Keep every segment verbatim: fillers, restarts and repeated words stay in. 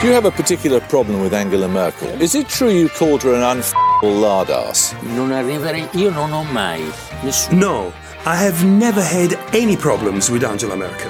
You have a particular problem with Angela Merkel. Is it true you called her an un***able lard ass? Non arriverei, io non ho mai nessuno. No, I have never had any problems with Angela Merkel.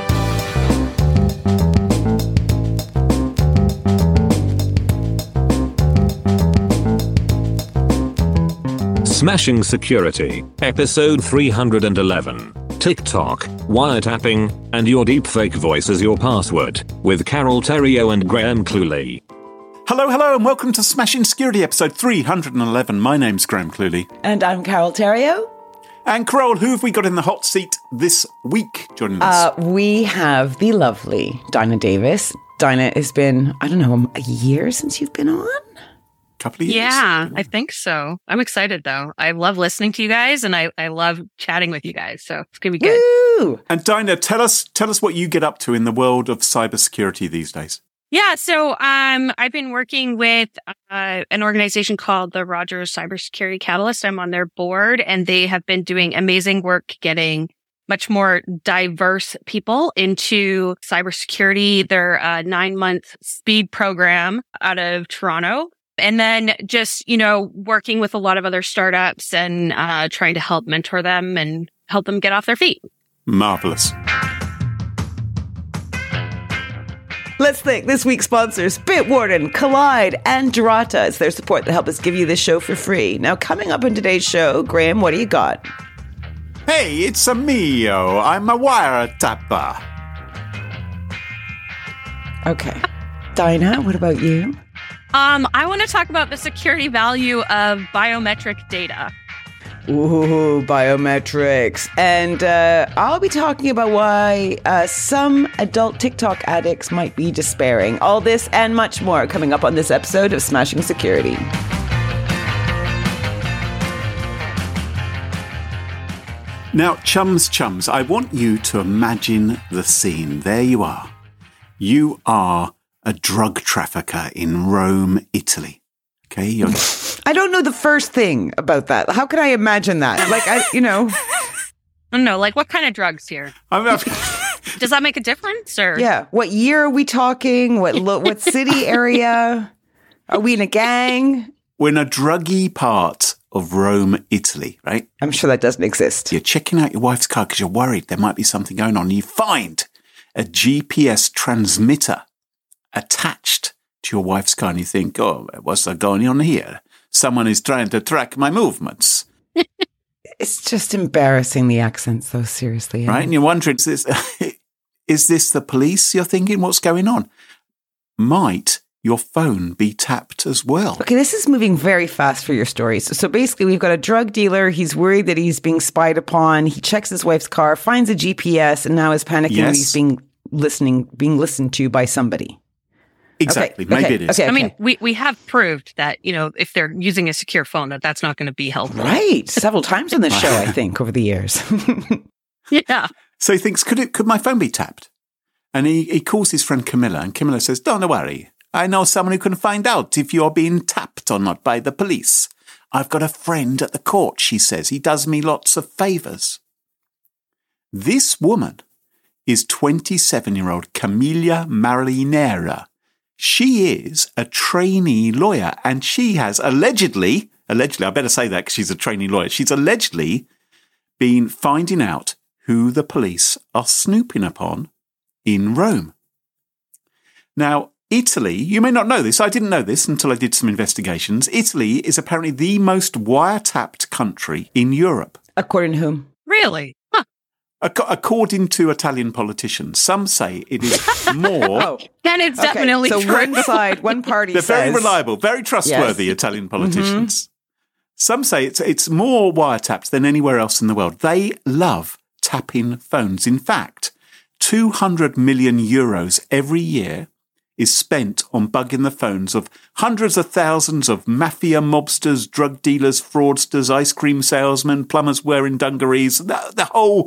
Smashing Security, episode three hundred eleven. TikTok, wiretapping, and your deepfake voice as your password, with Carol Theriault and Graham Cluley. Hello, hello, and welcome to Smashing Security, episode three hundred eleven. My name's Graham Cluley. And I'm Carol Theriault. And Carol, who have we got in the hot seat this week joining us? Uh, we have the lovely Dinah Davis. Dinah, it's been, I don't know, a year since you've been on? Couple of years. Yeah, I think so. I'm excited though. I love listening to you guys and I, I love chatting with you guys. So it's going to be good. Woo! And Dinah, tell us tell us what you get up to in the world of cybersecurity these days. Yeah, so um, I've been working with uh, an organization called the Rogers Cybersecurity Catalyst. I'm on their board and they have been doing amazing work getting much more diverse people into cybersecurity. Their uh, nine-month speed program out of Toronto. And then just, you know, working with a lot of other startups and uh, trying to help mentor them and help them get off their feet. Marvelous. Let's thank this week's sponsors, Bitwarden, Collide, and Durata. It's their support that help us give you this show for free. Now, coming up in today's show, Graham, what do you got? Hey, it's a mio. I'm a wiretapper. Okay. Dinah, what about you? Um, I want to talk about the security value of biometric data. Ooh, biometrics. And uh, I'll be talking about why uh, some adult TikTok addicts might be despairing. All this and much more coming up on this episode of Smashing Security. Now, chums, chums, I want you to imagine the scene. There you are. You are a drug trafficker in Rome, Italy. Okay, you're... I don't know the first thing about that. How could I imagine that? Like, I, you know, I don't know, like what kind of drugs here? I'm not... Does that make a difference? Or yeah. What year are we talking? What lo- what city area? Are we in a gang? We're in a druggy part of Rome, Italy, right? I'm sure that doesn't exist. You're checking out your wife's car because you're worried there might be something going on. You find a G P S transmitter attached to your wife's car and you think, oh, what's going on here? Someone is trying to track my movements. It's just embarrassing, the accents, though, seriously. Right? And you're wondering, is this, is this the police? You're thinking, what's going on? Might your phone be tapped as well? Okay, this is moving very fast for your stories. So, so basically, we've got a drug dealer. He's worried that he's being spied upon. He checks his wife's car, finds a G P S, and now is panicking yes. that he's being listening, being listened to by somebody. Exactly. Okay, Maybe okay, it is. okay, I okay. mean, we, we have proved that, you know, if they're using a secure phone, that that's not going to be helpful. Right. Several times on this show, I think, over the years. Yeah. So he thinks, could it? Could my phone be tapped? And he, he calls his friend Camilla, and Camilla says, don't worry. I know someone who can find out if you're being tapped or not by the police. I've got a friend at the court, she says. He does me lots of favours. This woman is twenty-seven-year-old Camilla Marinera. She is a trainee lawyer, and she has allegedly, allegedly, I better say that because she's a trainee lawyer, she's allegedly been finding out who the police are snooping upon in Rome. Now, Italy, you may not know this, I didn't know this until I did some investigations. Italy is apparently the most wiretapped country in Europe. According to whom? Really? Huh. Ac- according to Italian politicians, some say it is more... Oh, Then it's okay. definitely So true. one side, one party They're says... very reliable, very trustworthy Yes. Italian politicians. Mm-hmm. Some say it's it's more wiretapped than anywhere else in the world. They love tapping phones. In fact, two hundred million euros every year is spent on bugging the phones of hundreds of thousands of mafia mobsters, drug dealers, fraudsters, ice cream salesmen, plumbers wearing dungarees, the, the whole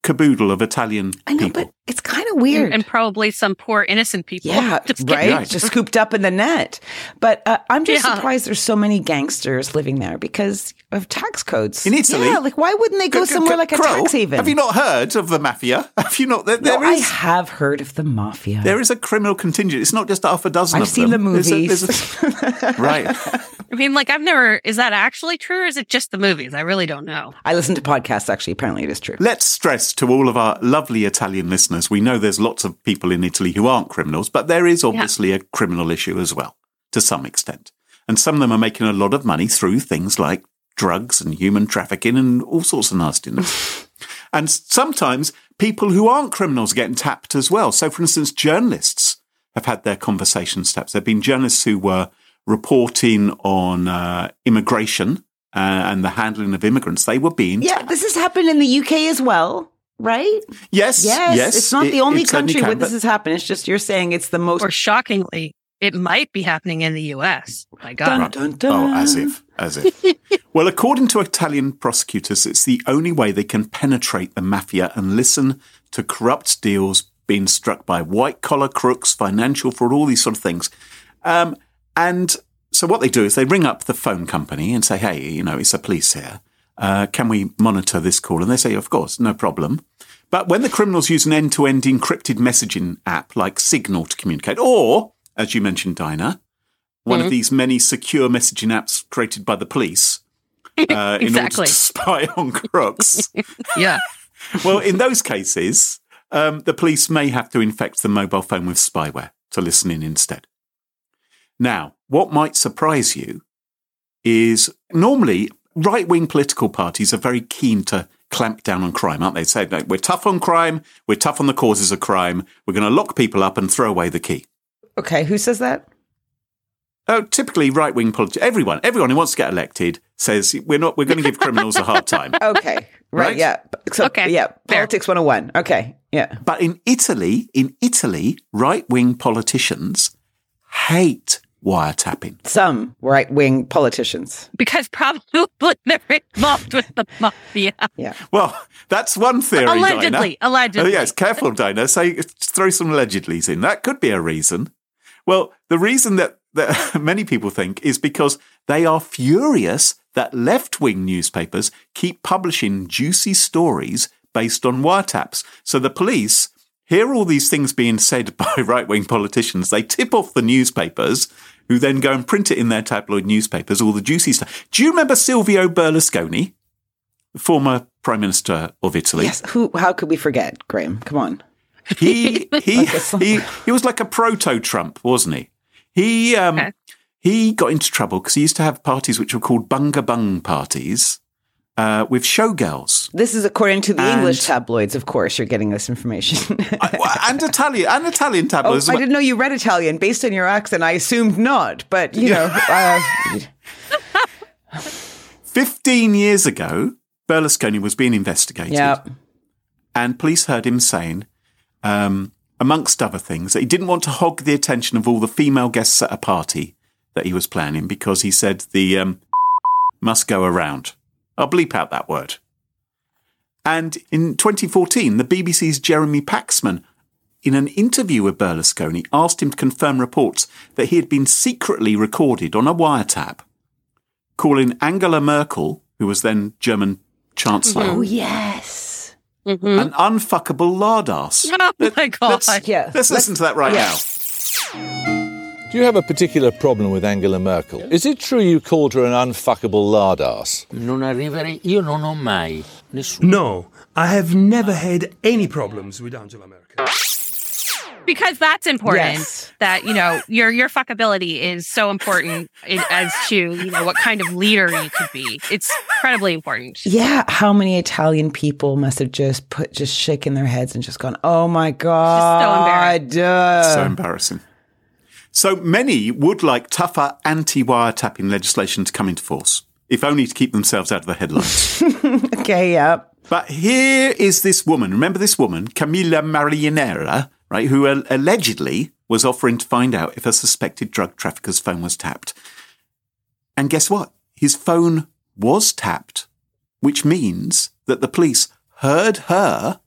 caboodle of Italian I know, people. but it's kind of weird. And probably some poor innocent people. Yeah, Just right? kidding. Right. Just scooped up in the net. But uh, I'm just Yeah. surprised there's so many gangsters living there because of tax codes. In Italy? Yeah, like why wouldn't they go C- c- somewhere like a Crow, tax haven? Have you not heard of the mafia? Have you not? There, No, there I is have heard of the mafia. there is a criminal contingent. It's not just half a dozen I've of seen them. the There's a- movies. there's a- right. I mean, like, I've never, is that actually true or is it just the movies? I really don't know. I listen to podcasts, actually. Apparently it is true. Let's stress to all of our lovely Italian listeners, we know there's lots of people in Italy who aren't criminals, but there is obviously a criminal issue as well, to some extent. And some of them are making a lot of money through things like drugs and human trafficking and all sorts of nastiness. And sometimes people who aren't criminals are getting tapped as well. So, for instance, journalists have had their conversations tapped. There have been journalists who were reporting on uh, immigration uh, and the handling of immigrants. They were being Yeah, tapped. this has happened in the U K as well, right? Yes, Yes. yes. It's not it- the only it certainly country can, where this but- has happened. It's just you're saying it's the most. Or shockingly, it might be happening in the U S. My God. Dun, dun, dun. Oh, as if, as if. Well, according to Italian prosecutors, it's the only way they can penetrate the mafia and listen to corrupt deals being struck by white-collar crooks, financial fraud, all these sort of things. Um, and so what they do is they ring up the phone company and say, hey, you know, it's the police here. Uh, can we monitor this call? And they say, of course, no problem. But when the criminals use an end-to-end encrypted messaging app like Signal to communicate, or, as you mentioned, Dinah, one Mm-hmm. of these many secure messaging apps created by the police uh, in order Exactly. to spy on crooks. Yeah. Well, in those cases, um, the police may have to infect the mobile phone with spyware to listen in instead. Now, what might surprise you is normally right-wing political parties are very keen to clamp down on crime, aren't they? Say, no, we're tough on crime, we're tough on the causes of crime, we're going to lock people up and throw away the key. Okay, who says that? Oh, typically right-wing politics. Everyone, everyone who wants to get elected says we're not. We're going to give criminals a hard time. Okay, right, Right? yeah. So, Okay, yeah, fair. Politics one oh one. Okay, yeah. But in Italy, in Italy, right-wing politicians hate wiretapping. Some right-wing politicians. Because probably they're involved with the mafia. Yeah. Well, that's one theory. Allegedly, Dinah. allegedly. Oh, yes, careful, Dinah. Say, throw some allegedlys in. That could be a reason. Well, the reason that, that many people think is because they are furious that left-wing newspapers keep publishing juicy stories based on wiretaps. So the police hear all these things being said by right-wing politicians. They tip off the newspapers, who then go and print it in their tabloid newspapers, all the juicy stuff. Do you remember Silvio Berlusconi, former Prime Minister of Italy? Yes. Who? How could we forget, Graham? Come on. He he, Like a song. he he was like a proto-Trump, wasn't he? He um Okay. he got into trouble because he used to have parties which were called bunga bung parties uh, with showgirls. This is according to the And- English tabloids, of course. You're getting this information. I- well, and Italian and Italian Oh, tabloids. I didn't know you read Italian. Based on your accent, I assumed not. But you know, uh, Fifteen years ago, Berlusconi was being investigated. yeah. And police heard him saying, um, amongst other things, that he didn't want to hog the attention of all the female guests at a party that he was planning because he said the um, must go around. I'll bleep out that word. And in twenty fourteen, the B B C's Jeremy Paxman, in an interview with Berlusconi, asked him to confirm reports that he had been secretly recorded on a wiretap, calling Angela Merkel, who was then German Chancellor, Oh yes. an unfuckable lardass. Oh my God. Let's, Yeah. let's listen to that right yeah. now. Do you have a particular problem with Angela Merkel? Is it true you called her an unfuckable lardass? Non arriverei, io non ho mai nessuno. No, I have never had any problems with Angela Merkel. Because that's important. Yes. That, you know, your your fuckability is so important in, as to, you know, what kind of leader you could be. It's incredibly important. Yeah, how many Italian people must have just put just shaken their heads and just gone, "Oh my god!" uh, So embarrassing. So many would like tougher anti-wiretapping legislation to come into force, if only to keep themselves out of the headlines. okay, yeah. But here is this woman. Remember this woman, Camilla Marinera, right, who uh, allegedly was offering to find out if a suspected drug trafficker's phone was tapped. And guess what? His phone was tapped, which means that the police heard her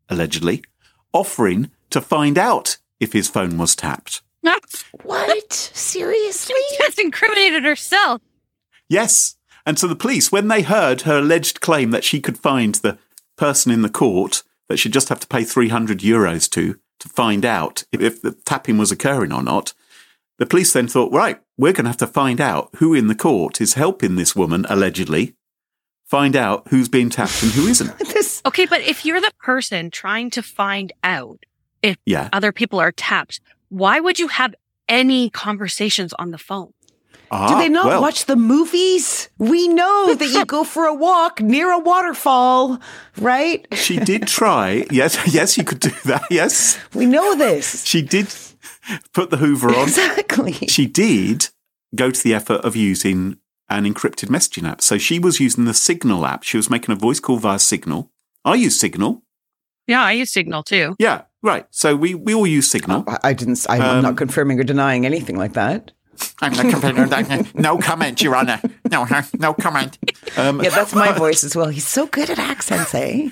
allegedly, offering to find out if his phone was tapped. What? Seriously? She just incriminated herself. Yes. And so the police, when they heard her alleged claim that she could find the person in the court that she'd just have to pay three hundred euros to, to find out if, if the tapping was occurring or not, the police then thought, right, we're going to have to find out who in the court is helping this woman, allegedly, find out who's being tapped and who isn't. This- Okay, but if you're the person trying to find out if Yeah. other people are tapped, why would you have any conversations on the phone? Ah, Do they not well, watch the movies? We know that you go for a walk near a waterfall, right? She did try. Yes, yes, you could do that. Yes. We know this. She did put the Hoover on. Exactly. She did go to the effort of using an encrypted messaging app. So she was using the Signal app. She was making a voice call via Signal. I use Signal. Yeah, I use Signal too. Yeah, right. So we, we all use Signal. I- I didn't. I'm Um, not confirming or denying anything like that. I'm not confirming. No comment, Your Honour. No, no comment. Um, Yeah, that's my voice as well. He's so good at accents, eh?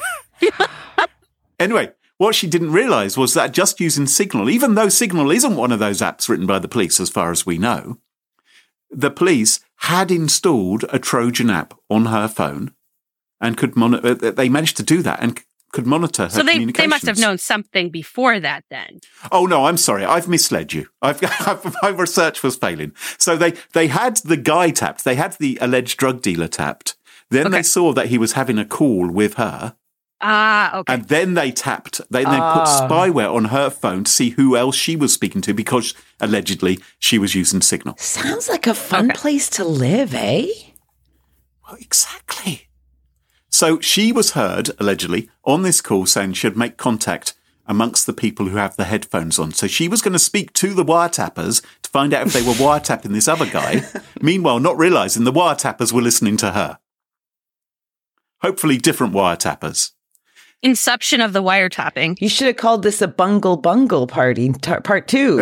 Anyway, what she didn't realise was that just using Signal, even though Signal isn't one of those apps written by the police, as far as we know, the police had installed a Trojan app on her phone and could monitor. They managed to do that and could monitor her So they, communications. they must have known something before that then. Oh no, I'm sorry, I've misled you. I've, I've, my research was failing. So they they had the guy tapped. They had the alleged drug dealer tapped. Then Okay. they saw that he was having a call with her. Ah, okay. And then they tapped, they then put Ah. spyware on her phone to see who else she was speaking to because allegedly she was using Signal. Sounds like a fun Okay. place to live, eh? Well, exactly. So she was heard, allegedly, on this call saying she'd make contact amongst the people who have the headphones on. So she was going to speak to the wiretappers to find out if they were wiretapping this other guy. Meanwhile, not realising the wiretappers were listening to her. Hopefully different wiretappers. Inception of the wiretapping. You should have called this a bungle bungle party, t- part two.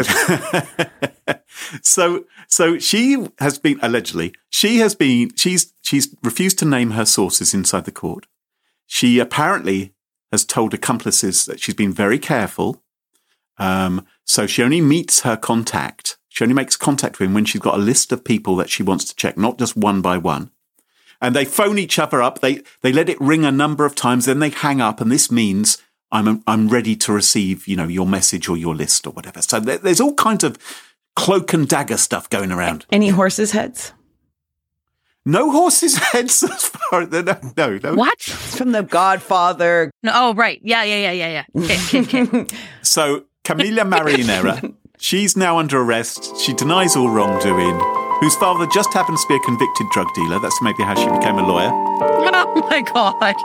So, so she has been allegedly. She has been. She's she's refused to name her sources inside the court. She apparently has told accomplices that she's been very careful. Um, so she only meets her contact. She only makes contact with him when she's got a list of people that she wants to check, not just one by one. And they phone each other up. They they let it ring a number of times. Then they hang up, and this means I'm I'm ready to receive, you know, your message or your list or whatever. So there, there's all kinds of cloak and dagger stuff going around. Any horses' heads? No horses' heads as far as no, no, no. What? It's from The Godfather. No, oh, right. Yeah, yeah, yeah, yeah, yeah. Okay, okay, okay. So Camilla Marinera, she's now under arrest. She denies all wrongdoing. Whose father just happens to be a convicted drug dealer. That's maybe how she became a lawyer. Oh my God.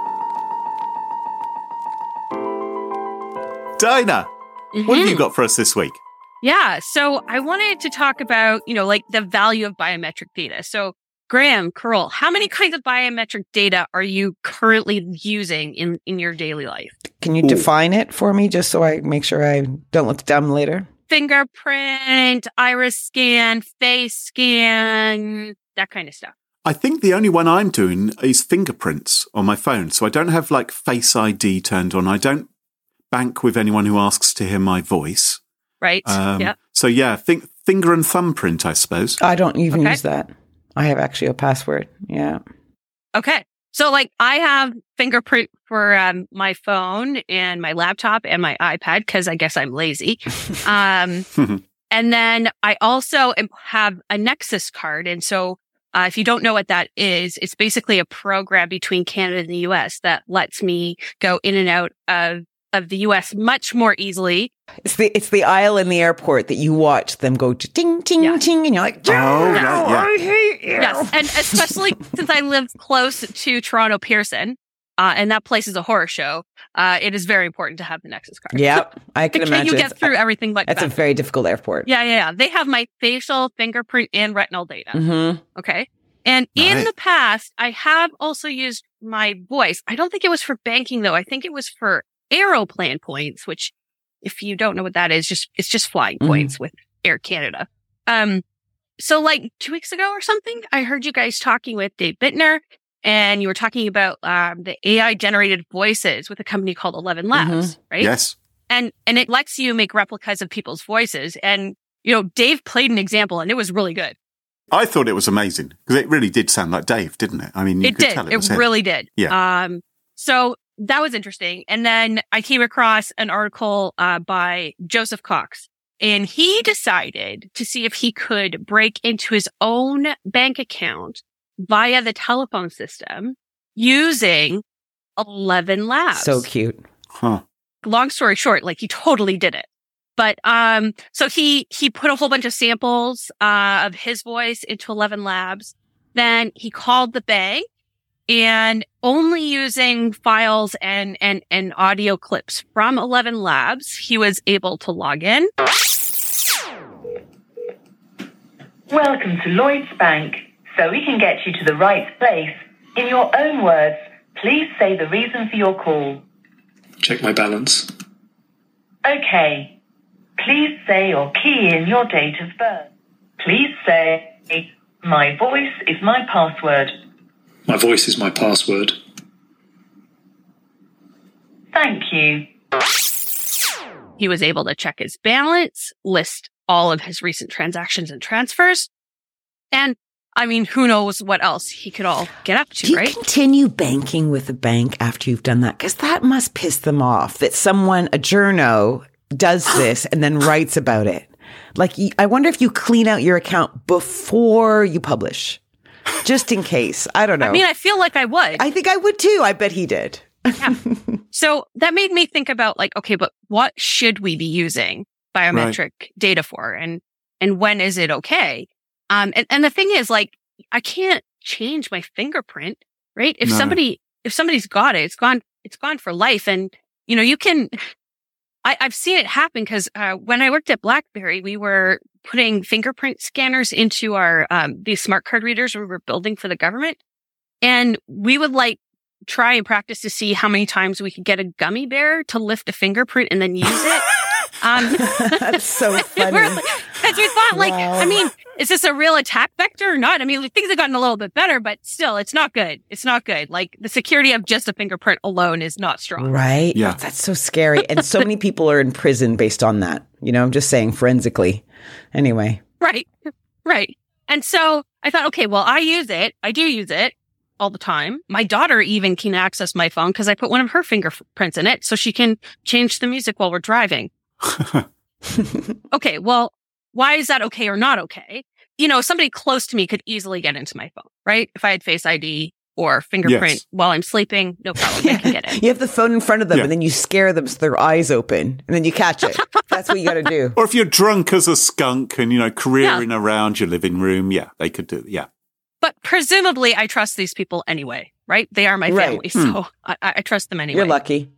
Dinah, what have you got for us this week? Yeah. So I wanted to talk about, you know, like the value of biometric data. So Graham, Carol, how many kinds of biometric data are you currently using in, in your daily life? Can you define it for me just so I make sure I don't look dumb later? Fingerprint, iris scan, face scan, that kind of stuff. I think the only one I'm doing is fingerprints on my phone. So I don't have like Face I D turned on. I don't bank with anyone who asks to hear my voice. Right? Um, yeah. So yeah, think finger and thumbprint, I suppose. I don't even Okay. use that. I have actually a password. Yeah. Okay. So like I have fingerprint for um, my phone and my laptop and my iPad because I guess I'm lazy. Um, and then I also am- have a Nexus card. And so uh, if you don't know what that is, it's basically a program between Canada and the U S that lets me go in and out of, of the U S much more easily. It's the it's the aisle in the airport that you watch them go to ting ting Yeah. ting and you're like, Oh, right, yeah. I hate you. Yes. And especially since I live close to Toronto Pearson, uh, and that place is a horror show, uh, it is very important to have the Nexus card. Yep. I can Can imagine. you get It's- through everything but That's a that? very difficult airport. Yeah, yeah, yeah. They have my facial, fingerprint, and retinal data. Mm-hmm. Okay. And in Right. the past, I have also used my voice. I don't think it was for banking though. I think it was for Aeroplan points, which if you don't know what that is, just it's just flying Mhm. points with Air Canada. Um, so like two weeks ago or something, I heard you guys talking with Dave Bittner, and you were talking about um, the A I generated voices with a company called Eleven Labs, Mm-hmm. right? Yes. And and it lets you make replicas of people's voices. And, you know, Dave played an example and it was really good. I thought it was amazing because it really did sound like Dave, didn't it? I mean, you It could did. tell it It was him. really did. Yeah. Um, so that was interesting. And then I came across an article uh, by Joseph Cox, and he decided to see if he could break into his own bank account via the telephone system using Eleven Labs. So cute. Huh. Long story short, like he totally did it. But um, so he he put a whole bunch of samples uh, of his voice into Eleven Labs. Then he called the bank, and only using files and and and audio clips from Eleven Labs, he was able to log in. Welcome to Lloyds Bank. So we can get you to the right place. In your own words, please say the reason for your call. Check my balance. Okay. Please say or key in your date of birth. Please say, my voice is my password. My voice is my password. Thank you. He was able to check his balance, list all of his recent transactions and transfers. And I mean, who knows what else he could all get up to, Do you right? continue banking with the bank after you've done that? Because that must piss them off that someone, a journo, does this and then writes about it. Like, y- I wonder if you clean out your account before you publish, just in case. I don't know. I mean, I feel like I would. I think I would too. I bet he did. Yeah. So that made me think about like, okay, but what should we be using biometric data for? And, and when is it okay? Um, and, and the thing is, like, I can't change my fingerprint, right? If No. somebody, if somebody's got it, it's gone, it's gone for life. And, you know, you can, I, I've seen it happen because, uh, when I worked at BlackBerry, we were putting fingerprint scanners into our, um, these smart card readers we were building for the government. And we would like try and practice to see how many times we could get a gummy bear to lift a fingerprint and then use it. Um, That's so funny. we're like- Because we thought, like, Wow. I mean, is this a real attack vector or not? I mean, things have gotten a little bit better, but still, it's not good. It's not good. Like, the security of just a fingerprint alone is not strong. Right? Yeah. That's so scary. And so many people are in prison based on that. You know, I'm just saying forensically. Anyway. Right. Right. And so I thought, okay, well, I use it. I do use it all the time. My daughter even can access my phone because I put one of her fingerprints in it so she can change the music while we're driving. Okay, well, why is that okay or not okay? You know, somebody close to me could easily get into my phone, right? If I had Face I D or fingerprint Yes. while I'm sleeping, no problem. They can get in. You have the phone in front of them Yeah. and then you scare them so their eyes open and then you catch it. That's what you got to do. Or if you're drunk as a skunk and, you know, careering around your living room, yeah, they could do it. Yeah. But presumably, I trust these people anyway, right? They are my Right. family, so I, I trust them anyway. You're lucky.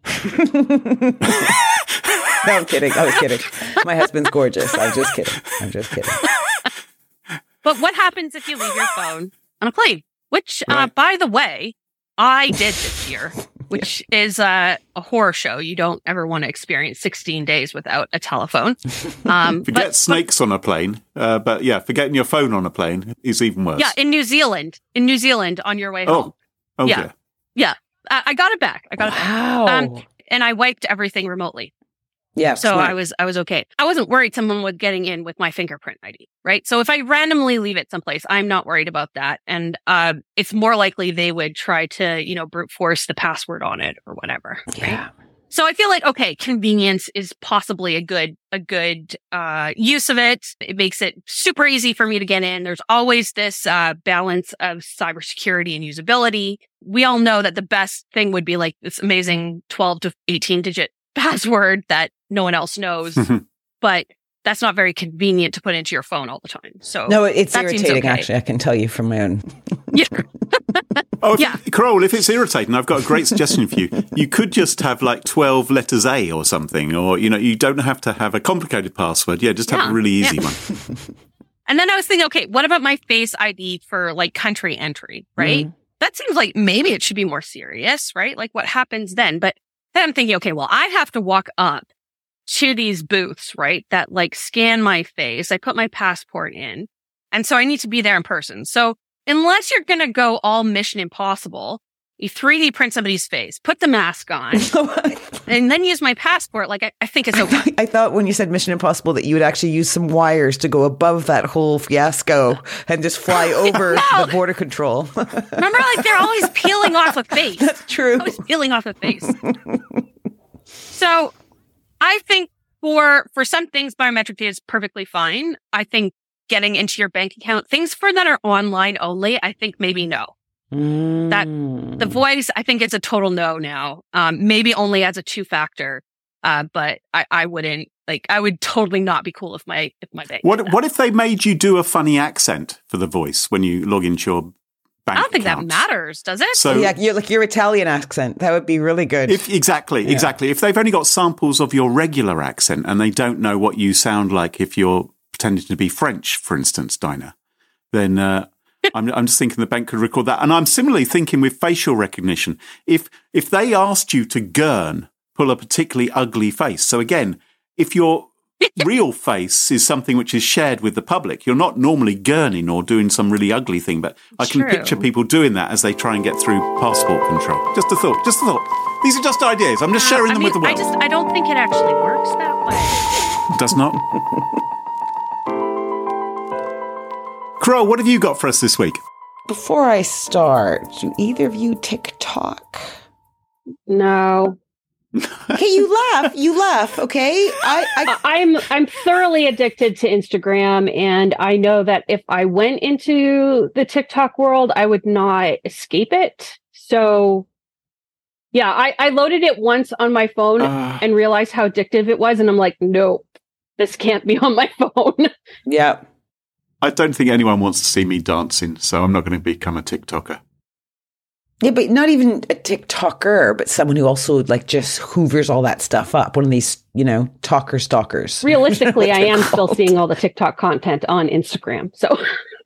No, I'm kidding. I was kidding. My husband's gorgeous. I'm just kidding. I'm just kidding. But what happens if you leave your phone on a plane? Which, uh, Right. by the way, I did this year, which is uh, a horror show. You don't ever want to experience sixteen days without a telephone. Um, Forget but- snakes on a plane. Uh, but yeah, forgetting your phone on a plane is even worse. Yeah, in New Zealand. In New Zealand on your way home. Oh, oh Yeah. dear. Yeah. I, I got it back. I got it back. Wow. Um, and I wiped everything remotely. yeah. So smart. I was I was okay. I wasn't worried someone was getting in with my fingerprint I D, right? So if I randomly leave it someplace, I'm not worried about that. And uh, it's more likely they would try to, you know, brute force the password on it or whatever. Right? Yeah. So I feel like, okay, convenience is possibly a good, a good, uh, use of it. It makes it super easy for me to get in. There's always this, uh, balance of cybersecurity and usability. We all know that the best thing would be like this amazing twelve to eighteen digit password that no one else knows, but that's not very convenient to put into your phone all the time. So No, it's that seems irritating, okay. actually. I can tell you from my own. Yeah. Oh, if, Yeah. Carole, if it's irritating, I've got a great suggestion for you. You could just have like twelve letters A or something, or, you know, you don't have to have a complicated password. Yeah, just have Yeah, a really easy yeah. one. And then I was thinking, okay, what about my Face I D for like country entry, right? That seems like maybe it should be more serious, right? Like what happens then? But then I'm thinking, okay, well, I have to walk up to these booths, right? That like scan my face. I put my passport in. And so I need to be there in person. So unless you're going to go all Mission Impossible, you three D print somebody's face, put the mask on, and then use my passport. Like, I, I think it's okay. I thought when you said Mission Impossible that you would actually use some wires to go above that whole fiasco and just fly over no. the border control. Remember, like, they're always peeling off a face. That's true. Always peeling off a face. So I think for for some things, biometric data is perfectly fine. I think getting into your bank account, things for that are online only, I think maybe no. Mm. That the voice, I think it's a total no now. Um, maybe only as a two factor, uh, but I, I wouldn't like. I would totally not be cool if my if my bank. What what if they made you do a funny accent for the voice when you log into your bank? I don't think accounts? that matters, does it? So yeah, you're like your Italian accent. That would be really good. If, exactly, yeah. exactly. If they've only got samples of your regular accent and they don't know what you sound like if you're pretending to be French, for instance, Dinah, then. Uh, I'm, I'm just thinking the bank could record that. And I'm similarly thinking with facial recognition, if if they asked you to gurn, pull a particularly ugly face. So again, if your real face is something which is shared with the public, you're not normally gurning or doing some really ugly thing. But I can True. picture people doing that as they try and get through passport control. Just a thought, just a thought. These are just ideas. I'm just sharing I them mean, with the world. I just I don't think it actually works that way. Does not. Crow, what have you got for us this week? Before I start, do either of you TikTok? No. Okay, you laugh. You laugh. Okay, I, I, I'm I'm thoroughly addicted to Instagram, and I know that if I went into the TikTok world, I would not escape it. So, yeah, I, I loaded it once on my phone uh, and realized how addictive it was, and I'm like, nope, this can't be on my phone. Yeah. I don't think anyone wants to see me dancing, so I'm not going to become a TikToker. Yeah, but not even a TikToker, but someone who also like just hoovers all that stuff up. One of these, you know, talker stalkers. Realistically, I am called. still seeing all the TikTok content on Instagram. So,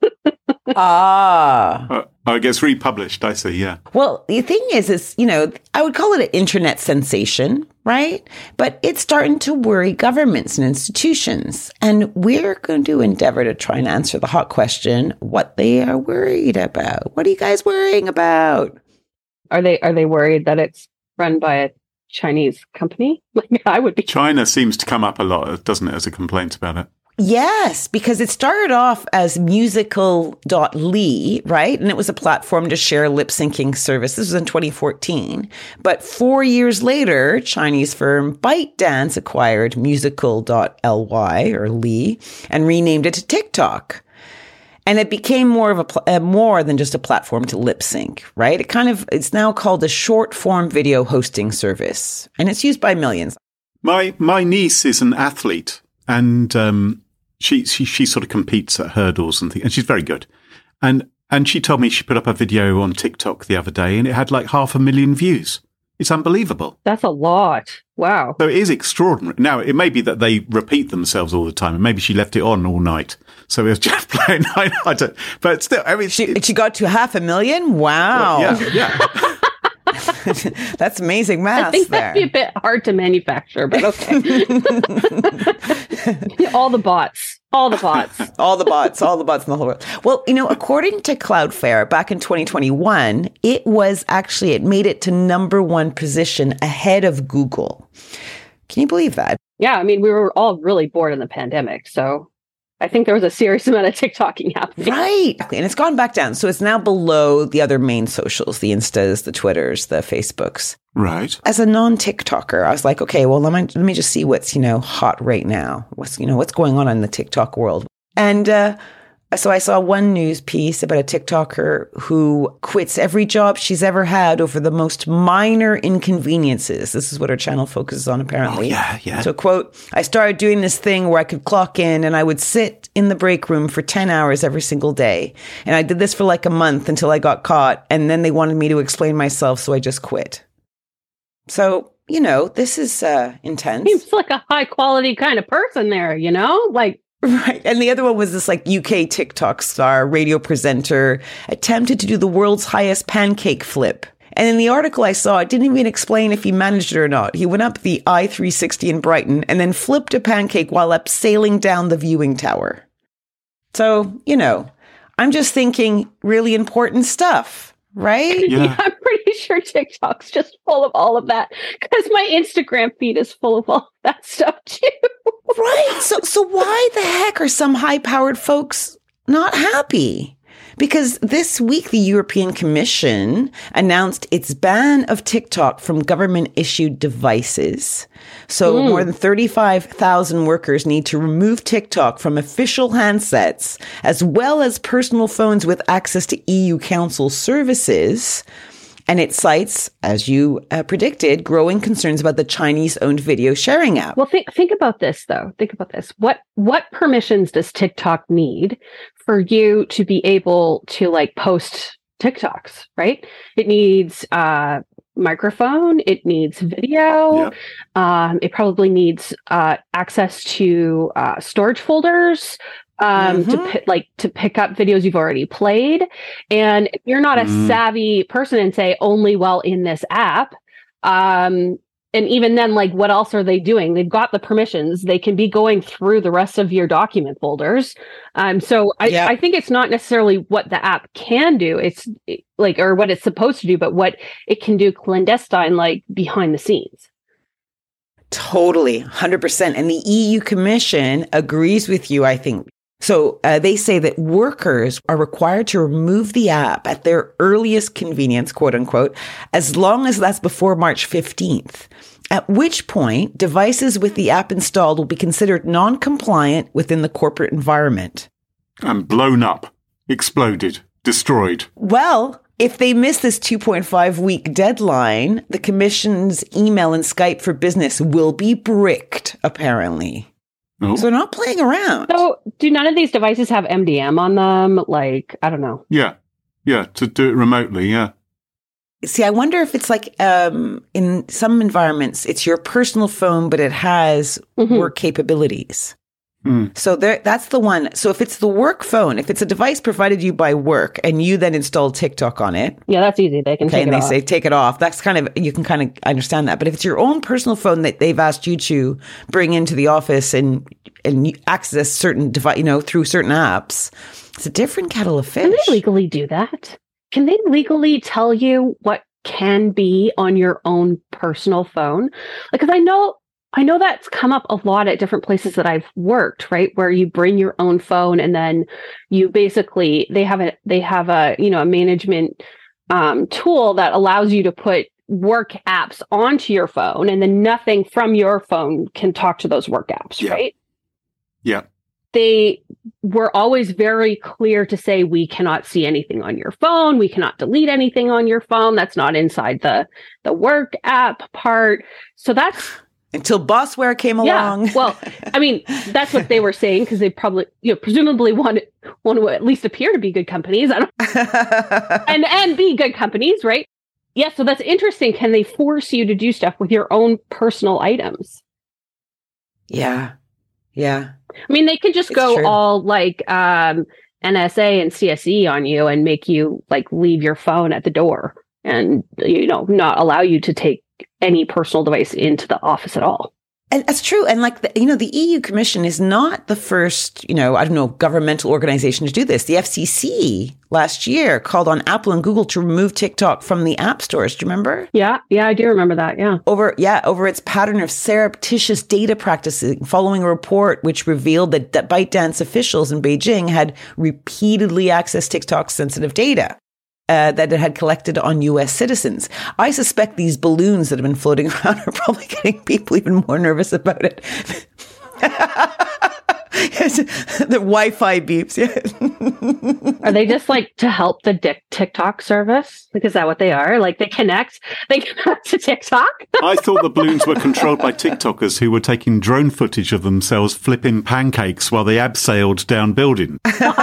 ah, uh, I guess republished. I see. Yeah. Well, the thing is, is you know, I would call it an internet sensation, right? But it's starting to worry governments and institutions, and we're going to endeavor to try and answer the hot question: what they are worried about. What are you guys worrying about? Are they are they worried that it's run by a Chinese company? Like I would be. China seems to come up a lot, doesn't it, as a complaint about it? Yes, because it started off as musical dot ly, right? And it was a platform to share lip syncing service. This was in twenty fourteen. But four years later, Chinese firm ByteDance acquired musical dot ly or Ly and renamed it to TikTok. And it became more of a pl- uh, more than just a platform to lip sync, right? It kind of it's now called a short form video hosting service, and it's used by millions. My my niece is an athlete, and um, she she she sort of competes at hurdles and things, and she's very good. And and she told me she put up a video on TikTok the other day, and it had like half a million views. It's unbelievable. That's a lot. Wow. So it is extraordinary. Now, it may be that they repeat themselves all the time, and maybe she left it on all night. So it was just playing. I, I don't, but still, I mean, she, it, she got to half a million. Wow. Well, yeah, yeah. That's amazing math. I think there. that'd be a bit hard to manufacture, but okay. all the bots, all the bots, all the bots, all the bots in the whole world. Well, you know, according to Cloudflare, back in twenty twenty-one, it was actually it made it to number one position ahead of Google. Can you believe that? Yeah, I mean, we were all really bored in the pandemic, so I think there was a serious amount of TikToking happening. Right. And it's gone back down. So it's now below the other main socials, the Instas, the Twitters, the Facebooks. Right. As a non-TikToker, I was like, okay, well, let me, let me just see what's, you know, hot right now. What's, you know, what's going on in the TikTok world. And uh, so I saw one news piece about a TikToker who quits every job she's ever had over the most minor inconveniences. This is what her channel focuses on, apparently. Oh, yeah, yeah. So, quote, I started doing this thing where I could clock in and I would sit in the break room for ten hours every single day. And I did this for like a month until I got caught. And then they wanted me to explain myself, so I just quit. So, you know, this is uh, intense. Seems like a high quality kind of person there, you know? Like, right. And the other one was this like U K TikTok star, radio presenter, attempted to do the world's highest pancake flip. And in the article I saw, it didn't even explain if he managed it or not. He went up the I three sixty in Brighton and then flipped a pancake while up sailing down the viewing tower. So, you know, I'm just thinking really important stuff, right? Yeah. Yeah, I'm pretty sure TikTok's just full of all of that because my Instagram feed is full of all of that stuff too. Right. So, so why the heck are some high-powered folks not happy? Because this week, the European Commission announced its ban of TikTok from government-issued devices. So Mm. more than thirty-five thousand workers need to remove TikTok from official handsets, as well as personal phones with access to E U Council services. And it cites, as you uh, predicted, growing concerns about the Chinese-owned video sharing app. Well, think think about this though. Think about this. What what permissions does TikTok need for you to be able to like post TikToks? Right? It needs uh, microphone. It needs video. Yep. Um, it probably needs uh, access to uh, storage folders. Um, Mhm. to pi- like to pick up videos you've already played, and if you're not a Mm. savvy person and say only while in this app, um, and even then, like what else are they doing? They've got the permissions; they can be going through the rest of your document folders. Um, so I, Yeah. I think it's not necessarily what the app can do; it's like or what it's supposed to do, but what it can do clandestine, like behind the scenes. Totally, one hundred percent. And the E U Commission agrees with you, I think. So uh, they say that workers are required to remove the app at their earliest convenience, quote unquote, as long as that's before March fifteenth, at which point devices with the app installed will be considered non-compliant within the corporate environment. And blown up, exploded, destroyed. Well, if they miss this two point five week deadline, the Commission's email and Skype for Business will be bricked, apparently. Oh. So they're not playing around. So, do none of these devices have M D M on them? Like, I don't know. Yeah. Yeah, to do it remotely, yeah. See, I wonder if it's like um, in some environments, it's your personal phone, but it has Mhm. work capabilities. Mm. So there, that's the one. So if it's the work phone, if it's a device provided you by work and you then install TikTok on it, Yeah, that's easy. They can okay, take and it they off. say take it off, that's kind of, you can kind of understand that. But if it's your own personal phone that they've asked you to bring into the office and and you access certain device, you know, through certain apps, it's a different kettle of fish. Can they legally do that? Can they legally tell you what can be on your own personal phone? Because I know, I know that's come up a lot at different places that I've worked, right? Where you bring your own phone and then you basically they have a they have a you know a management um, tool that allows you to put work apps onto your phone, and then nothing from your phone can talk to those work apps, Yeah. right? Yeah. They were always very clear to say, we cannot see anything on your phone. We cannot delete anything on your phone. That's not inside the, the work app part. So that's Until Bossware came yeah. along. Well, I mean, that's what they were saying because they probably, you know, presumably want want to at least appear to be good companies. I don't, and and be good companies, right? Yeah. So that's interesting. Can they force you to do stuff with your own personal items? yeah. Yeah. I mean, they could just It's go true. all like um, N S A and C S E on you and make you like leave your phone at the door and, you know, not allow you to take any personal device into the office at all. And that's true. And like, the, you know, the E U Commission is not the first, you know, I don't know, governmental organization to do this. The F C C last year called on Apple and Google to remove TikTok from the app stores. Do you remember? Yeah. Yeah, I do remember that. Yeah. Over, yeah, over its pattern of surreptitious data practices following a report which revealed that that ByteDance officials in Beijing had repeatedly accessed TikTok's sensitive data. Uh, that it had collected on U S citizens. I suspect these balloons that have been floating around are probably getting people even more nervous about it. The Wi-Fi beeps. Yeah. Are they just like to help the dick TikTok service? Like, is that what they are? Like they connect, they connect to TikTok? I thought the balloons were controlled by TikTokers who were taking drone footage of themselves flipping pancakes while they abseiled down buildings.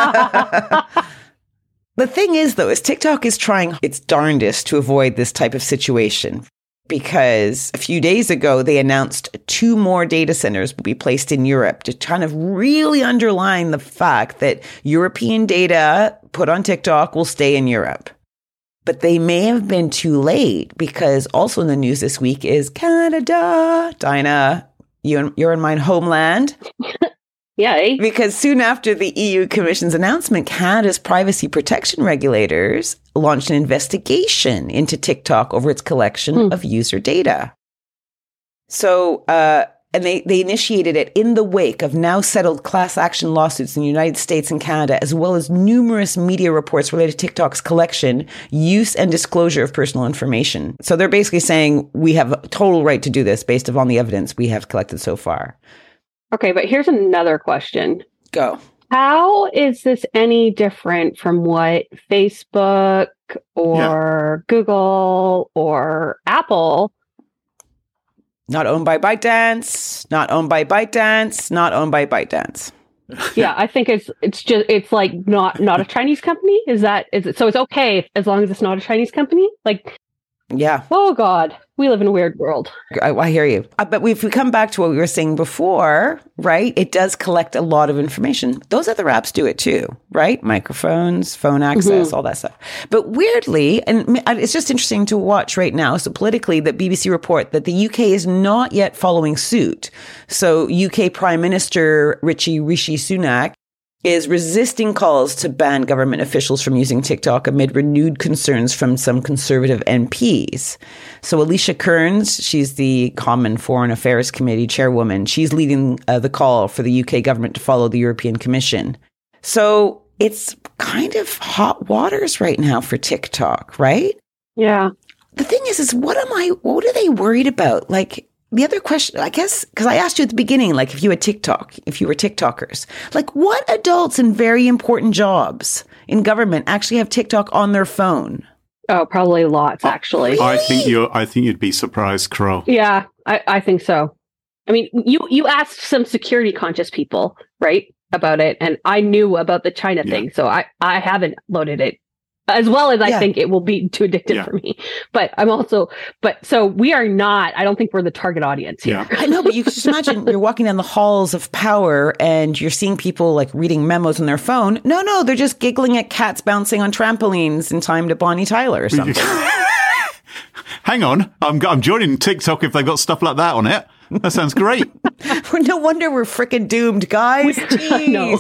The thing is, though, is TikTok is trying its darndest to avoid this type of situation because a few days ago, they announced two more data centers will be placed in Europe to kind of really underline the fact that European data put on TikTok will stay in Europe. But they may have been too late because also in the news this week is Canada. Dinah, you and, you're in my homeland. Yay. Because soon after the E U Commission's announcement, Canada's privacy protection regulators launched an investigation into TikTok over its collection Hmm. of user data. So, uh, and they, they initiated it in the wake of now settled class action lawsuits in the United States and Canada, as well as numerous media reports related to TikTok's collection, use, and disclosure of personal information. So they're basically saying we have a total right to do this based upon the evidence we have collected so far. Okay, but here's another question. Go. How is this any different from what Facebook or Google or Apple? Not owned by ByteDance, not owned by ByteDance, not owned by ByteDance. Yeah, I think it's it's just it's like not not a Chinese company. Is that is it? So it's okay as long as it's not a Chinese company. Like, yeah. Oh God, we live in a weird world. I, I hear you. Uh, but if we come back to what we were saying before, right? It does collect a lot of information. Those other apps do it too, right? Microphones, phone access, Mm-hmm. all that stuff. But weirdly, and it's just interesting to watch right now. So politically, the B B C report that the U K is not yet following suit. So U K Prime Minister Richie Rishi Sunak is resisting calls to ban government officials from using TikTok amid renewed concerns from some Conservative M Ps. So Alicia Kearns, she's the Common Foreign Affairs Committee chairwoman. She's leading uh, the call for the U K government to follow the European Commission. So it's kind of hot waters right now for TikTok, right? Yeah. The thing is, is what am I, what are they worried about? Like, the other question, I guess, because I asked you at the beginning, like if you had TikTok, if you were TikTokers, like what adults in very important jobs in government actually have TikTok on their phone? Oh, probably lots, actually. I think you're. I think you'd be surprised, Crow. Yeah, I, I think so. I mean, you you asked some security conscious people, right, about it, and I knew about the China Yeah. thing, so I, I haven't loaded it. As well as I Yeah. think it will be too addictive Yeah. for me. But I'm also, but so we are not, I don't think we're the target audience here. Yeah. I know, but you can just imagine you're walking down the halls of power and you're seeing people like reading memos on their phone. No, no, they're just giggling at cats bouncing on trampolines in time to Bonnie Tyler or something. Hang on, I'm I'm joining TikTok if they've got stuff like that on it. That sounds great. No wonder we're freaking doomed, guys. No.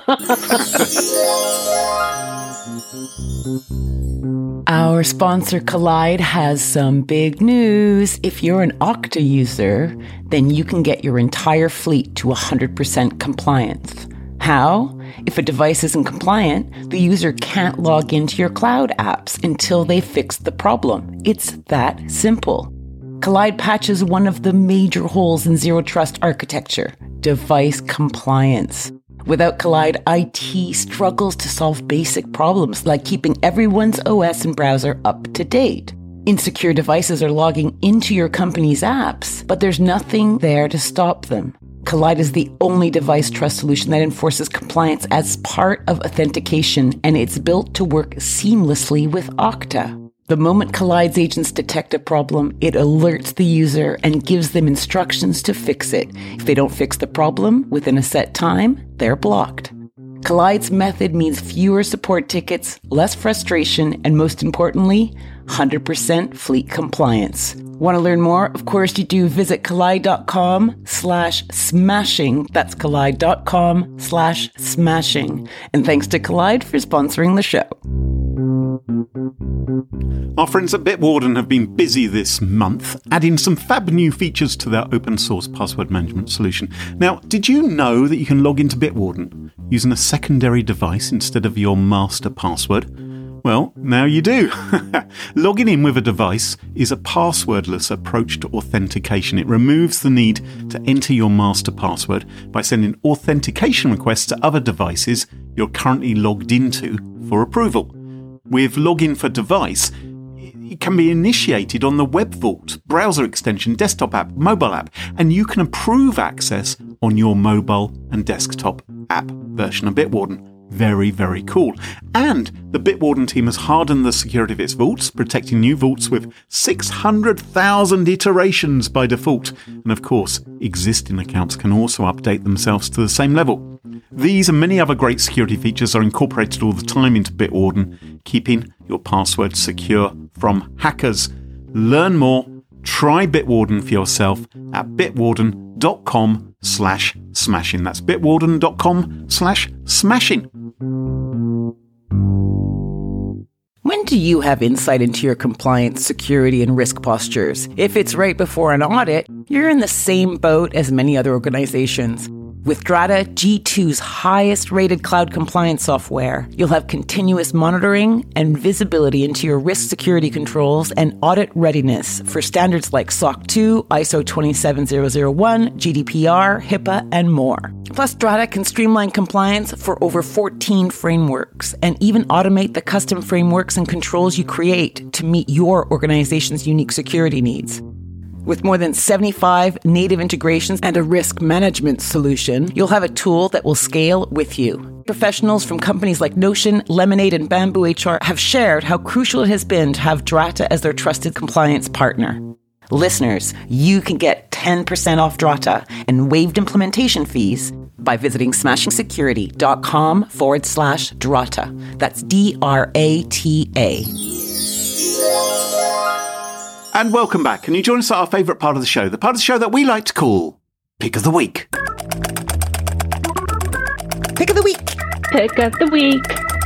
Our sponsor Collide has some big news. If you're an Okta user, then you can get your entire fleet to one hundred percent compliance. How? If a device isn't compliant, the user can't log into your cloud apps until they fix the problem. It's that simple. Collide patches one of the major holes in zero trust architecture, device compliance. Without Collide, I T struggles to solve basic problems like keeping everyone's O S and browser up to date. Insecure devices are logging into your company's apps, but there's nothing there to stop them. Collide is the only device trust solution that enforces compliance as part of authentication, and it's built to work seamlessly with Okta. The moment Collide's agents detect a problem, it alerts the user and gives them instructions to fix it. If they don't fix the problem within a set time, they're blocked. Collide's method means fewer support tickets, less frustration, and most importantly, one hundred percent fleet compliance. Want to learn more? Of course you do. Visit collide.com slash smashing. That's collide.com slash smashing. And thanks to Collide for sponsoring the show. Our friends at Bitwarden have been busy this month, adding some fab new features to their open source password management solution. Now, did you know that you can log into Bitwarden using a secondary device instead of your master password? Well, now you do. Logging in with a device is a passwordless approach to authentication. It removes the need to enter your master password by sending authentication requests to other devices you're currently logged into for approval. With Login for Device, it can be initiated on the Web Vault, browser extension, desktop app, mobile app, and you can approve access on your mobile and desktop app version of Bitwarden. Very, very cool. And the Bitwarden team has hardened the security of its vaults, protecting new vaults with six hundred thousand iterations by default. And of course, existing accounts can also update themselves to the same level. These and many other great security features are incorporated all the time into Bitwarden, keeping your password secure from hackers. Learn more, try Bitwarden for yourself at bitwarden.com slash smashing. That's bitwarden.com slash smashing. When do you have insight into your compliance, security, and risk postures? If it's right before an audit, you're in the same boat as many other organizations. With Drata, G two's highest rated cloud compliance software, you'll have continuous monitoring and visibility into your risk security controls and audit readiness for standards like S O C two, I S O twenty-seven thousand one, G D P R, HIPAA, and more. Plus, Drata can streamline compliance for over fourteen frameworks and even automate the custom frameworks and controls you create to meet your organization's unique security needs. With more than seventy-five native integrations and a risk management solution, you'll have a tool that will scale with you. Professionals from companies like Notion, Lemonade, and Bamboo H R have shared how crucial it has been to have Drata as their trusted compliance partner. Listeners, you can get ten percent off Drata and waived implementation fees by visiting smashingsecurity.com forward slash Drata. That's D R A T A. And welcome back. Can you join us at our favourite part of the show, the part of the show that we like to call Pick of the Week. Pick of the Week. Pick of the Week.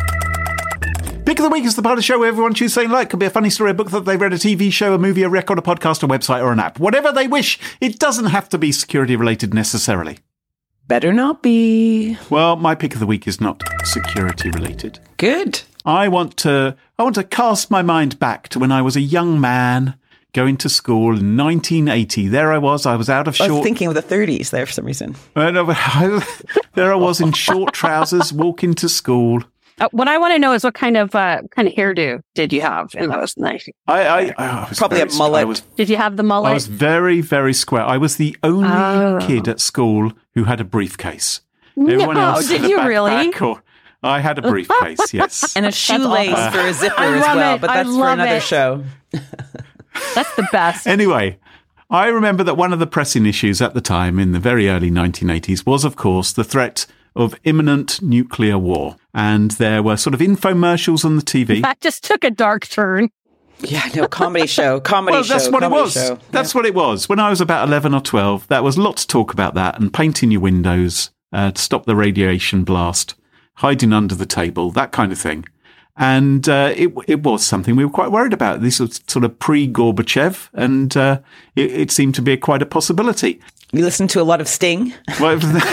Pick of the Week is the part of the show where everyone chooses something like. Could be a funny story, a book that they've read, a T V show, a movie, a record, a podcast, a website, or an app. Whatever they wish. It doesn't have to be security related necessarily. Better not be. Well, my pick of the week is not security related. Good. I want to I want to cast my mind back to when I was a young man going to school in nineteen eighty. There I was. I was out of short... I was thinking of the thirties there for some reason. Uh, no, but I, there I was in short trousers walking to school. Uh, what I want to know is what kind of uh, kind of hairdo did you have in those nineties? I, I, I was Probably very, a mullet. I was, did you have the mullet? I was very, very square. I was the only Oh. kid at school who had a briefcase. No, else did had a you backpack really? Or, I had a briefcase, yes. And a shoelace awesome. for a zipper I as love well, it. but I that's for love another it. show. That's the best. Anyway, I remember that one of the pressing issues at the time in the very early nineteen eighties was, of course, the threat of imminent nuclear war. And there were sort of infomercials on the T V. That just took a dark turn. Yeah, no, comedy show. Comedy Well, show. that's what it comedy was. show. That's what it was. When I was about eleven or twelve, there was lots of talk about that and painting your windows uh, to stop the radiation blast, hiding under the table, that kind of thing. And uh, it it was something we were quite worried about. This was sort of pre-Gorbachev, and uh, it, it seemed to be quite a possibility. You listen to a lot of Sting. Well,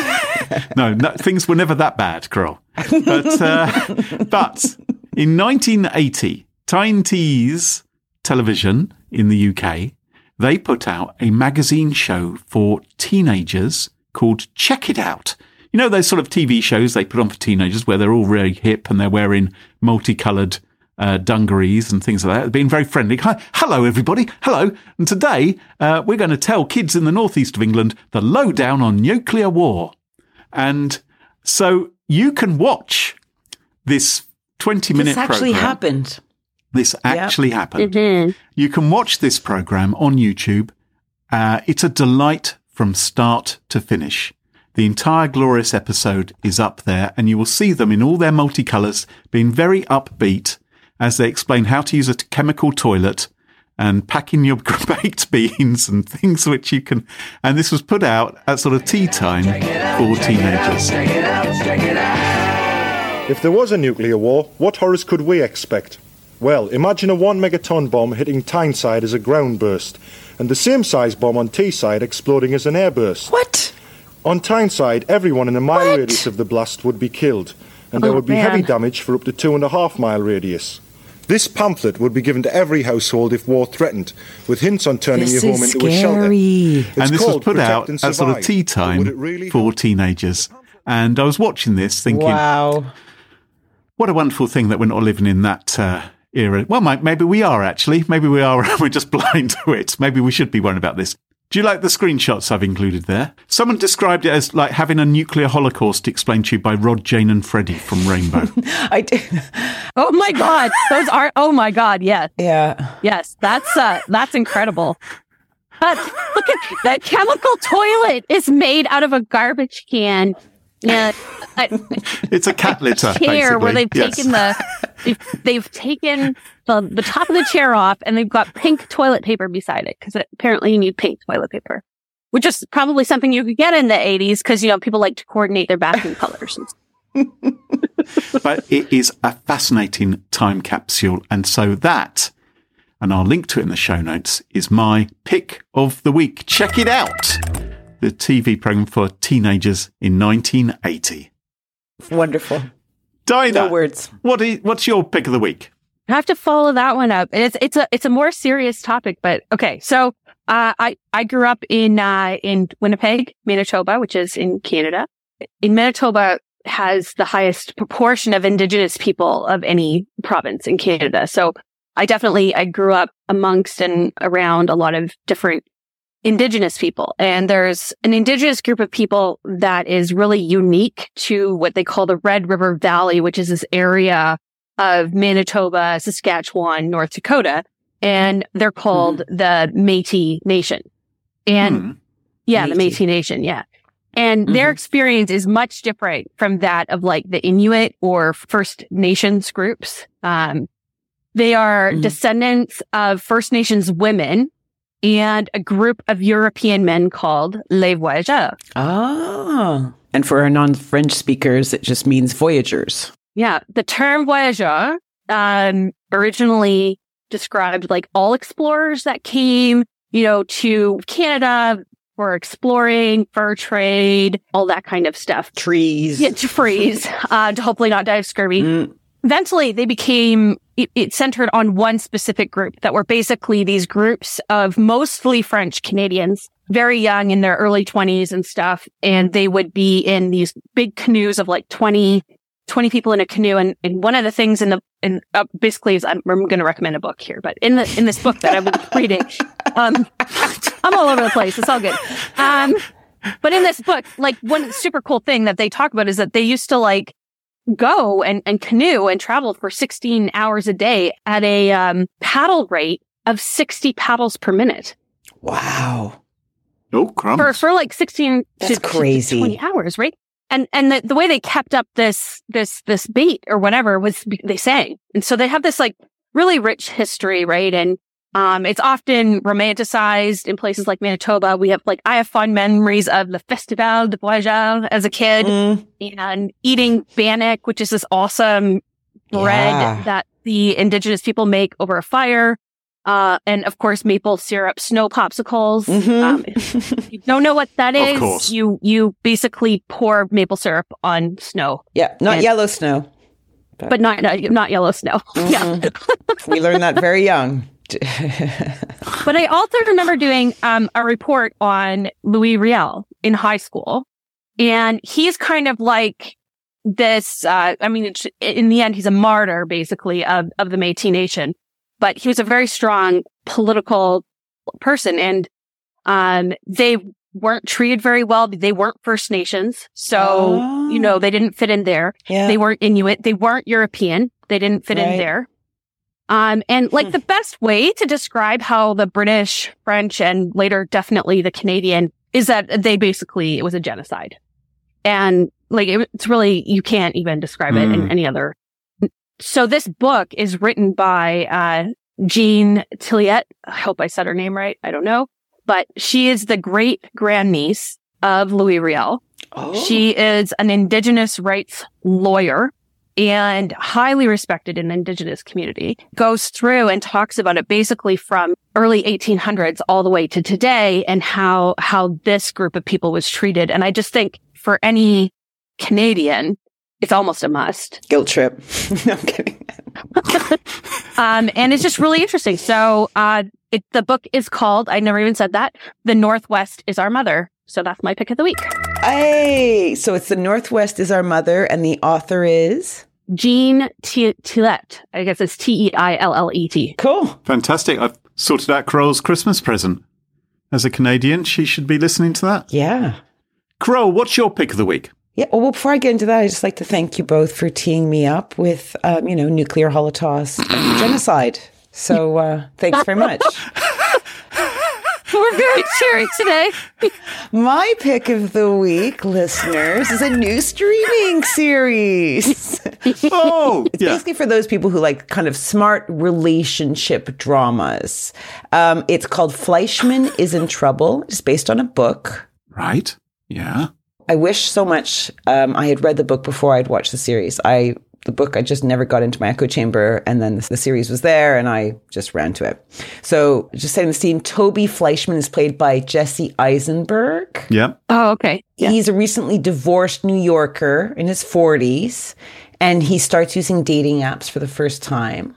no, no, things were never that bad, Carol. But, uh, but in nineteen eighty, Tyne Tees Television in the U K, they put out a magazine show for teenagers called Check It Out. You know those sort of T V shows they put on for teenagers where they're all really hip and they're wearing multicoloured uh, dungarees and things like that. They're being very friendly. Hi, hello, everybody. Hello. And today uh, we're going to tell kids in the northeast of England the lowdown on nuclear war. And so you can watch this twenty-minute This actually program. happened. This actually Yep. happened. Mm-hmm. You can watch this program on YouTube. Uh, it's a delight from start to finish. The entire glorious episode is up there, and you will see them in all their multicolours, being very upbeat as they explain how to use a t- chemical toilet and packing your baked beans and things which you can. And this was put out at sort of tea time for teenagers. If there was a nuclear war, what horrors could we expect? Well, imagine a one megaton bomb hitting Tyneside as a ground burst, and the same size bomb on Teesside exploding as an airburst. What? On Tyneside, everyone in a mile What? radius of the blast would be killed, and there Oh, would be man. heavy damage for up to two and a half mile radius. This pamphlet would be given to every household if war threatened, with hints on turning This your home is into a shelter. scary. It's And this was called put Protect out and at sort of Survive. tea But time would it really for help? teenagers. And I was watching this thinking, Wow. what a wonderful thing that we're not living in that uh, era. Well, might- maybe we are actually. Maybe we are. We're just blind to it. Maybe we should be worried about this. Do you like the screenshots I've included there? Someone described it as like having a nuclear holocaust explained to you by Rod, Jane and Freddie from Rainbow. I do. Oh my God, those are. Oh my God, yes, Yeah. yes, that's uh, that's incredible. But look at that chemical toilet is made out of a garbage can. Yeah, a, It's a cat litter, chair where basically. they've Yes. taken the they've, they've taken the the top of the chair off and they've got pink toilet paper beside it because apparently you need pink toilet paper, which is probably something you could get in the eighties because, you know, people like to coordinate their bathroom colors. But it is a fascinating time capsule. And so that, and I'll link to it in the show notes, is my pick of the week. Check it out. The T V program for teenagers in nineteen eighty. Wonderful. Dinah, no words. What is, what's your pick of the week? I have to follow that one up. It's it's a it's a more serious topic, but okay. So uh, I I grew up in uh, in Winnipeg, Manitoba, which is in Canada. In Manitoba has the highest proportion of Indigenous people of any province in Canada. So I definitely I grew up amongst and around a lot of different Indigenous people. And there's an Indigenous group of people that is really unique to what they call the Red River Valley, which is this area of Manitoba, Saskatchewan, North Dakota. And they're called mm. the Métis Nation. And mm. yeah, Métis. the Métis Nation. Yeah. And mm-hmm. their experience is much different from that of like the Inuit or First Nations groups. Um, they are mm. descendants of First Nations women and a group of European men called Les Voyageurs. Ah. And for our non-French speakers, it just means voyagers. Yeah. The term voyageur um, originally described like all explorers that came, you know, to Canada for exploring, fur trade, all that kind of stuff. Trees. Yeah, to freeze, uh, to hopefully not die of scurvy. Mm. Eventually, they became, it, it centered on one specific group that were basically these groups of mostly French Canadians, very young in their early twenties and stuff. And they would be in these big canoes of like twenty, twenty people in a canoe. And, and one of the things in the, in, uh, basically is, I'm, I'm going to recommend a book here, but in the, in this book that I was reading, um, I'm all over the place. It's all good. Um, but in this book, like one super cool thing that they talk about is that they used to like, go and, and canoe and travel for sixteen hours a day at a um, paddle rate of sixty paddles per minute. Wow. Oh, crumbs. For, for like sixteen That's to, crazy. to twenty hours, right? And and the, the way they kept up this this this beat or whatever was they sang. And so they have this like really rich history, right? And um it's often romanticized in places like Manitoba. We have like I have fond memories of the Festival de Voyageurs as a kid mm. and eating bannock, which is this awesome bread yeah. that the Indigenous people make over a fire. Uh, and of course, maple syrup snow popsicles. Mm-hmm. Um, if you don't know what that is, of course. you you basically pour maple syrup on snow. Yeah, not and, yellow snow, but, but not not, not yellow snow. Mm-hmm. Yeah, we learned that very young. But I also remember doing um, a report on Louis Riel in high school, and he's kind of like this. Uh, I mean, it's, in the end, he's a martyr, basically, of of the Métis Nation. But he was a very strong political person, and um, they weren't treated very well. They weren't First Nations, so oh. you know they didn't fit in there. Yeah. They weren't Inuit. They weren't European. They didn't fit right. in there. Um, and like hmm. the best way to describe how the British, French, and later definitely the Canadian is that they basically it was a genocide, and like it, it's really you can't even describe mm. it in any other. So this book is written by uh Jean Tilliette. I hope I said her name right. I don't know. But she is the great grandniece of Louis Riel. Oh. She is an Indigenous rights lawyer and highly respected in the Indigenous community. Goes through and talks about it basically from early eighteen hundreds all the way to today and how how this group of people was treated. And I just think for any Canadian, it's almost a must. Guilt trip. No, I'm kidding. um, and it's just really interesting. So uh, it, the book is called, I never even said that, The Northwest is Our Mother. So that's my pick of the week. Hey, so it's The Northwest is Our Mother, and the author is? Jean Tilliette. I guess it's T E I L L E T. Cool. Fantastic. I've sorted out Crowell's Christmas present. As a Canadian, she should be listening to that. Yeah. Crowell, what's your pick of the week? Yeah, well, before I get into that, I'd just like to thank you both for teeing me up with, um, you know, nuclear holocaust and genocide. So uh, thanks very much. We're very cheery today. My pick of the week, listeners, is a new streaming series. Oh, it's yeah. basically for those people who like kind of smart relationship dramas. Um, it's called Fleischman is in Trouble. It's based on a book. Right. Yeah. I wish so much um, I had read the book before I'd watched the series. I the book I just never got into my echo chamber, and then the, the series was there, and I just ran to it. So, just setting the scene, Toby Fleischman is played by Jesse Eisenberg. Yeah. Oh, okay. Yeah. He's a recently divorced New Yorker in his forties, and he starts using dating apps for the first time.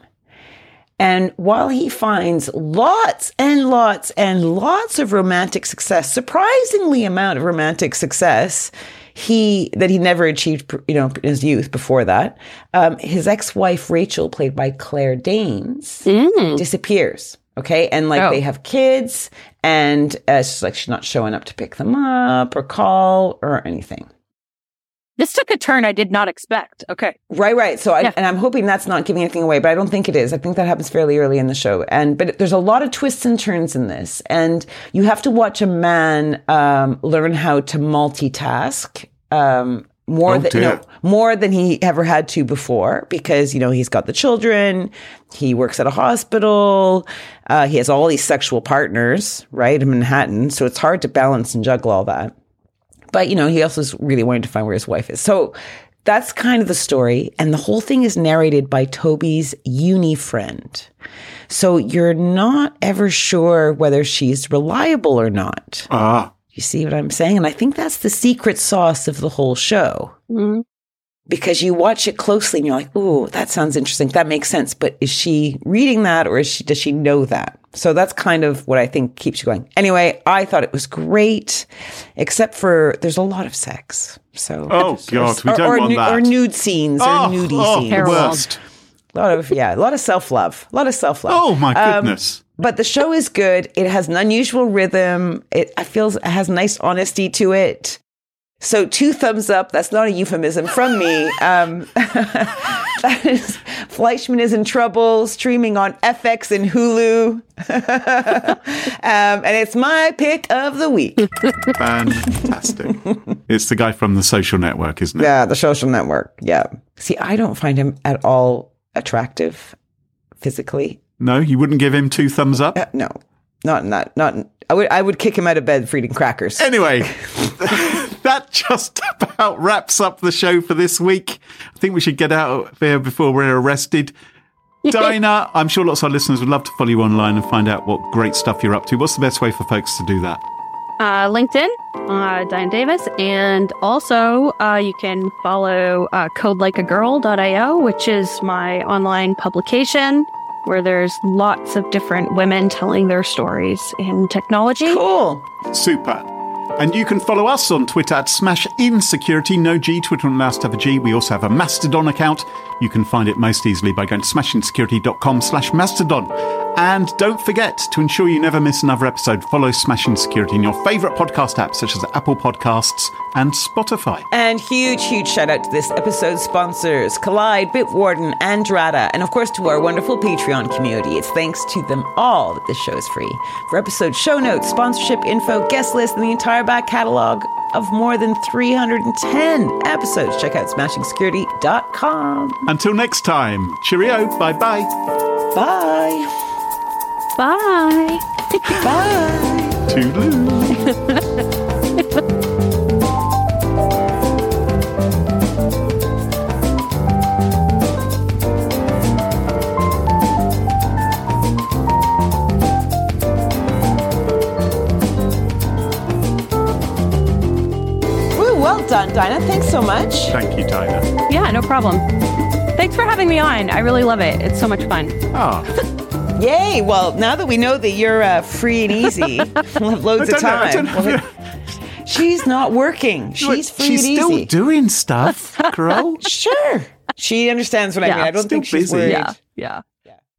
And while he finds lots and lots and lots of romantic success, surprisingly amount of romantic success, he that he never achieved, you know, in his youth before that, um, his ex-wife Rachel, played by Claire Danes, mm. disappears. Okay, and like oh. they have kids, and uh, it's just like she's not showing up to pick them up or call or anything. This took a turn I did not expect. Okay. Right, right. So, I, yeah. and I'm hoping that's not giving anything away, but I don't think it is. I think that happens fairly early in the show. And, but there's a lot of twists and turns in this. And you have to watch a man um, learn how to multitask um, more oh, than, you know, more than he ever had to before, because, you know, he's got the children, he works at a hospital, uh, he has all these sexual partners, right, in Manhattan. So it's hard to balance and juggle all that. But, you know, he also is really wanting to find where his wife is. So that's kind of the story. And the whole thing is narrated by Toby's uni friend. So you're not ever sure whether she's reliable or not. Ah. You see what I'm saying? And I think that's the secret sauce of the whole show. Mm-hmm. Because you watch it closely and you're like, ooh, that sounds interesting. That makes sense. But is she reading that, or is she, does she know that? So that's kind of what I think keeps you going. Anyway, I thought it was great, except for there's a lot of sex. So oh God, we or, don't or, want nu- that. Or nude scenes oh, or nudie oh, scenes. Worst. A lot of yeah, a lot of self love, a lot of self love. Oh my goodness. Um, but the show is good. It has an unusual rhythm. It I feel it has nice honesty to it. So two thumbs up. That's not a euphemism from me. Um, that is Fleischman is in Trouble, streaming on F X and Hulu. um, and it's my pick of the week. Fantastic. It's the guy from The Social Network, isn't it? Yeah, The Social Network. Yeah. See, I don't find him at all attractive physically. No, you wouldn't give him two thumbs up? Uh, no, not not not. I would I would kick him out of bed for eating crackers. Anyway, that just about wraps up the show for this week. I think we should get out of here before we're arrested. Dinah, I'm sure lots of our listeners would love to follow you online and find out what great stuff you're up to. What's the best way for folks to do that? Uh, LinkedIn, uh, Dinah Davis, and also uh, you can follow uh, code like a girl dot io, which is my online publication where there's lots of different women telling their stories in technology. Cool. Super. And you can follow us on Twitter at Smash Insecurity. No G, Twitter and last have a G. We also have a Mastodon account. You can find it most easily by going to smashinsecurity.com slash Mastodon. And don't forget, to ensure you never miss another episode, follow Smash Insecurity in your favourite podcast apps such as Apple Podcasts and Spotify. And huge, huge shout out to this episode's sponsors, Collide, Bitwarden, and Drata, and of course to our wonderful Patreon community. It's thanks to them all that this show is free. For episode show notes, sponsorship info, guest list, and the entire back catalogue of more than three hundred ten episodes, check out smashing security dot com. Until next time, cheerio, bye-bye. Bye. Bye. Bye. Toodaloo. Well done, Dinah. Thanks so much. Thank you, Dinah. Yeah, no problem. Thanks for having me on. I really love it. It's so much fun. Ah. Yay. Well, now that we know that you're uh, free and easy, we'll have loads of time. Know, know. She's not working. She's free she's and easy. She's still doing stuff, girl. Sure. She understands what yeah, I mean. I don't think she's busy. worried. Yeah, yeah.